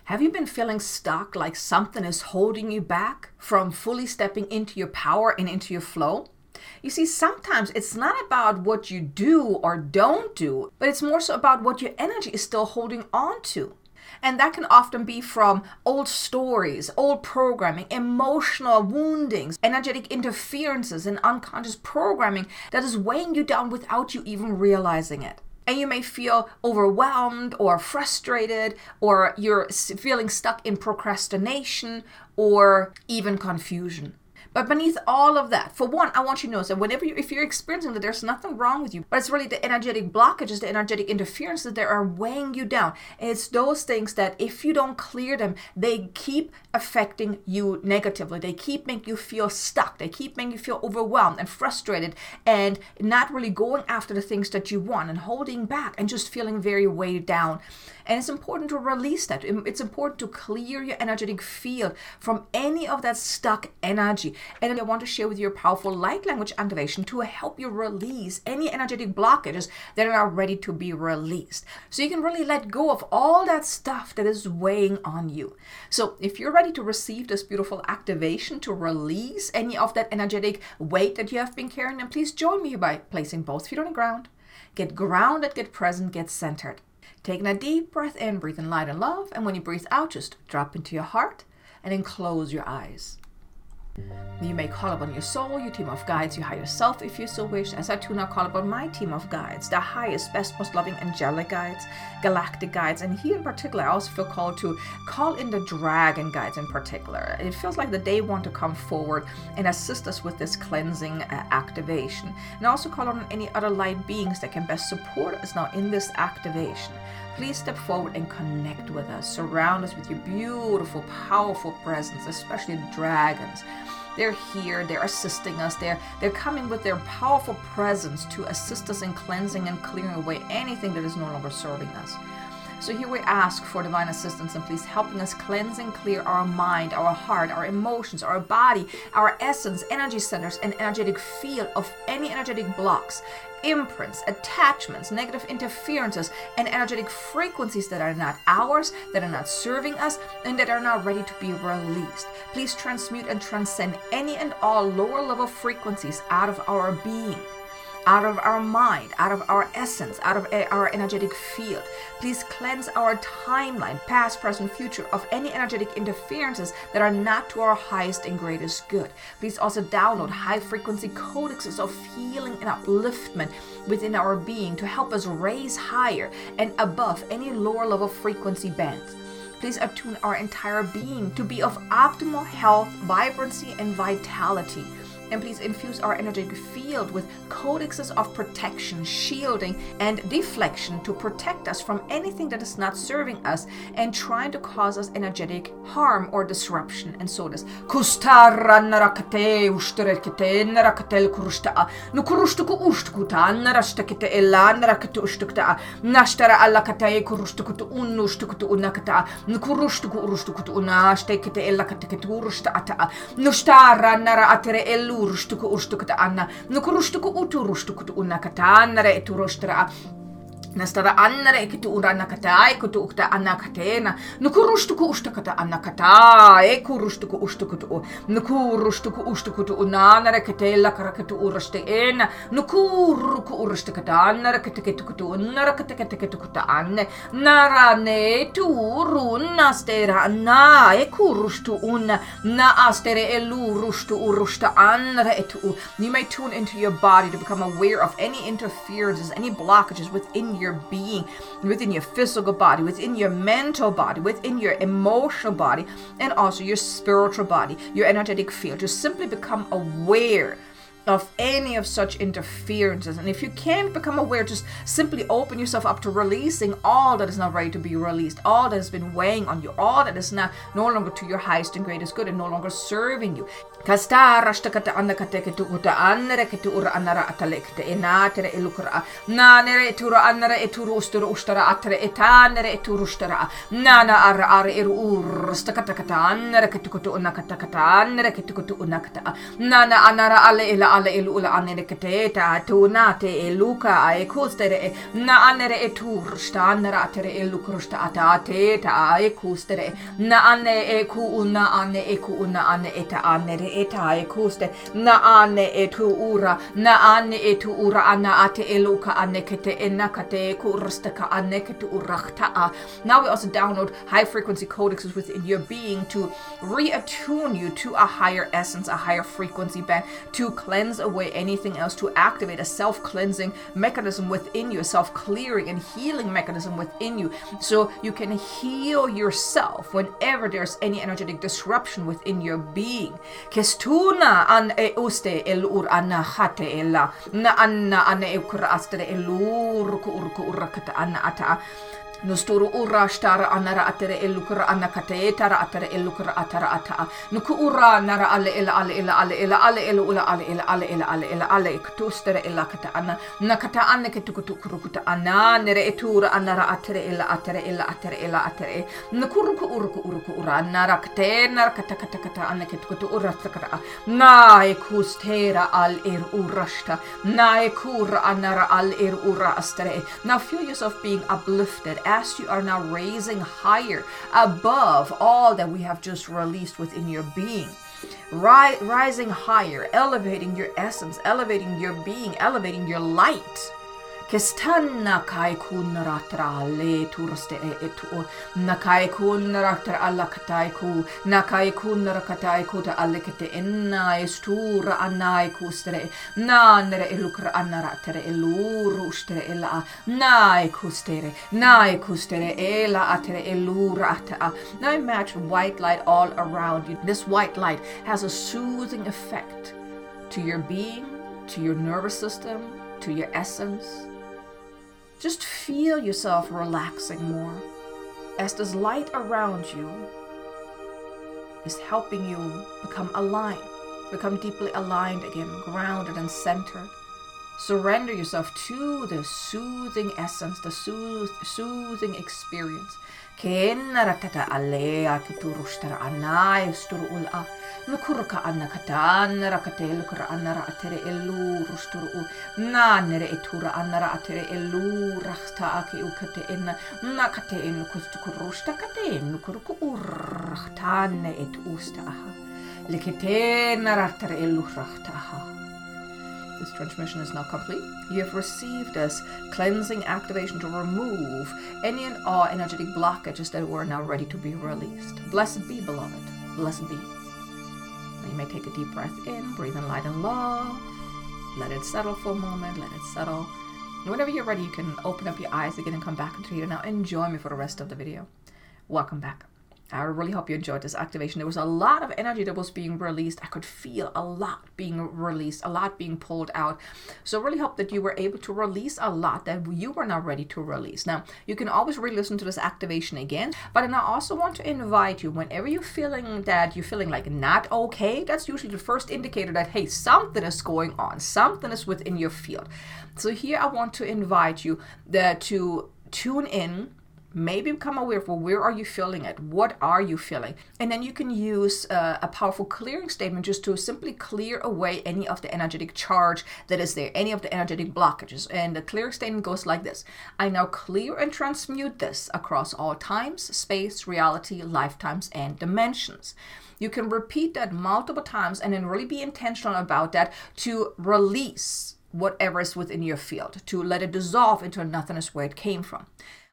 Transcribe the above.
Have you been feeling stuck, like something is holding you back from fully stepping into your power and into your flow? You see, sometimes it's not about what you do or don't do, but it's more so about what your energy is still holding on to. And that can often be from old stories, old programming, emotional woundings, energetic interferences, and unconscious programming that is weighing you down without you even realizing it. And you may feel overwhelmed or frustrated, or you're feeling stuck in procrastination or even confusion. But beneath all of that, for one, I want you to know that if you're experiencing that, there's nothing wrong with you, but it's really the energetic blockages, the energetic interferences that are weighing you down. And it's those things that if you don't clear them, they keep affecting you negatively. They keep making you feel stuck. They keep making you feel overwhelmed and frustrated and not really going after the things that you want and holding back and just feeling very weighed down. And it's important to release that. It's important to clear your energetic field from any of that stuck energy. And I want to share with you a powerful light language activation to help you release any energetic blockages that are not ready to be released. So you can really let go of all that stuff that is weighing on you. So if you're ready to receive this beautiful activation to release any of that energetic weight that you have been carrying, then please join me by placing both feet on the ground. Get grounded, get present, get centered. Taking a deep breath in, breathe in light and love. And when you breathe out, just drop into your heart and then close your eyes. You may call upon your soul, your team of guides, your higher self if you so wish. As I too now call upon my team of guides, the highest, best, most loving angelic guides, galactic guides. And here in particular, I also feel called to call in the dragon guides in particular. It feels like that they want to come forward and assist us with this cleansing activation. And I also call on any other light beings that can best support us now in this activation. Please step forward and connect with us. Surround us with your beautiful, powerful presence, especially the dragons. They're here, they're assisting us, they're coming with their powerful presence to assist us in cleansing and clearing away anything that is no longer serving us. So here we ask for divine assistance and please helping us cleanse and clear our mind, our heart, our emotions, our body, our essence, energy centers, and energetic field of any energetic blocks, imprints, attachments, negative interferences, and energetic frequencies that are not ours, that are not serving us, and that are not ready to be released. Please transmute and transcend any and all lower level frequencies out of our being, out of our mind, out of our essence, out of our energetic field. Please cleanse our timeline, past, present, future, of any energetic interferences that are not to our highest and greatest good. Please also download high frequency codexes of healing and upliftment within our being to help us raise higher and above any lower level frequency bands. Please attune our entire being to be of optimal health, vibrancy, and vitality. And please infuse our energetic field with codexes of protection, shielding, and deflection to protect us from anything that is not serving us and trying to cause us energetic harm or disruption. And so this. Urushtuku ushtukta anna nukurushtuku uturushtuku unakatanare eturostra Nastara annere ekitu uranakatai kutu ukta anakatena nukurushtuku ustakata anakata ekurushtuku ushtukutu nukurushtuku ushtukutu unanare ketela karakatu urashteena nukuruku urashtakata annere keteketukutu unarakateketukuta anne narane turunna stera na ekurushtu unna na astere elurushtu urushta annere etu. You may tune into your body to become aware of any interferences, any blockages within your being, within your physical body, within your mental body, within your emotional body, and also your spiritual body, your energetic field. Just simply become aware of any of such interferences. And if you can't become aware, just simply open yourself up to releasing all that is not ready to be released, all that has been weighing on you, all that is now no longer to your highest and greatest good and no longer serving you. Kastarashtakata annakateketu uta annereketu ura annara atalekte enatere elukra nanere etura annara eturu ustura ustara atre etanere eturustara nana ara eru urstakatakata annereketu unakatakata annereketu unakata nana anara ale ela ale elu ula anere keteta tuna te eluka e kustere na anere e tursta anera tere elukrusta ata teta e kustere na ane e ku una ane e ku una ane eta anere eta e kuste na ane e tu ura na ane e tu ura ana ate eluka ane kete enakate kursta ka ane ketu urakta. Now we also download high frequency codexes within your being to reattune you to a higher essence, a higher frequency band, to cleanse away anything else, to activate a self-cleansing mechanism within you, a self-clearing and healing mechanism within you, so you can heal yourself whenever there's any energetic disruption within your being. Kestuna an e uste elur anna hate ella na anna an e ukra astere elur ku urakata anna ata. Nusturu ura stara anara atere elukura anakate tara atere elukura atara ata. Nuku ura nara ale ela ale ela ale ela ale ela ula ale ela ale ela ale ela ale kustere ela kata ana nakata anne ketukutu kurukuta ana nere etura anara atere ela atere ela atere ela atere nukuruku uruku ura nara kate nara kata kata kata anne ketukutu ura takara na ekustera al urashta na ekura anara al ura astere. Now feel yourself being uplifted as you are now raising higher above all that we have just released within your being. Rising higher, elevating your essence, elevating your being, elevating your light. Kestanna kai kunratra le turste etu nakai kunratra alla katai ku nakai kunrakatai ku ta alekete enna estura anai kustre nanere elukra anaratre elurustre ela nai kustere ela atre elurata. Now imagine white light all around you. This white light has a soothing effect to your being, to your nervous system, to your essence. Just feel yourself relaxing more as this light around you is helping you become aligned, become deeply aligned again, grounded and centered. Surrender yourself to the soothing essence, the soothing experience. Kenarakata alea kuturustara anai sturula nukurka anakatan rakatel kura anara atere elu rusturu nanere etura anara atere elu rasta aki ukate enna nakate en kustukurusta kate nukurku urtane et ustaha lekete naratere elu rachtaha. This transmission is now complete. You have received this cleansing activation to remove any and all energetic blockages that were now ready to be released. Blessed be, beloved. Blessed be. Now you may take a deep breath in, breathe in light and love. Let it settle for a moment. Let it settle. And whenever you're ready, you can open up your eyes again and come back into here. Now enjoy me for the rest of the video. Welcome back. I really hope you enjoyed this activation. There was a lot of energy that was being released. I could feel a lot being released, a lot being pulled out. So I really hope that you were able to release a lot that you were now ready to release. Now, you can always re-listen to this activation again, but then I also want to invite you, whenever you're feeling like not okay, that's usually the first indicator that, hey, something is going on, something is within your field. So here I want to invite you to tune in. Maybe become aware of, well, where are you feeling it? What are you feeling? And then you can use a powerful clearing statement just to simply clear away any of the energetic charge that is there, any of the energetic blockages. And the clearing statement goes like this. I now clear and transmute this across all times, space, reality, lifetimes, and dimensions. You can repeat that multiple times and then really be intentional about that to release whatever is within your field, to let it dissolve into nothingness where it came from.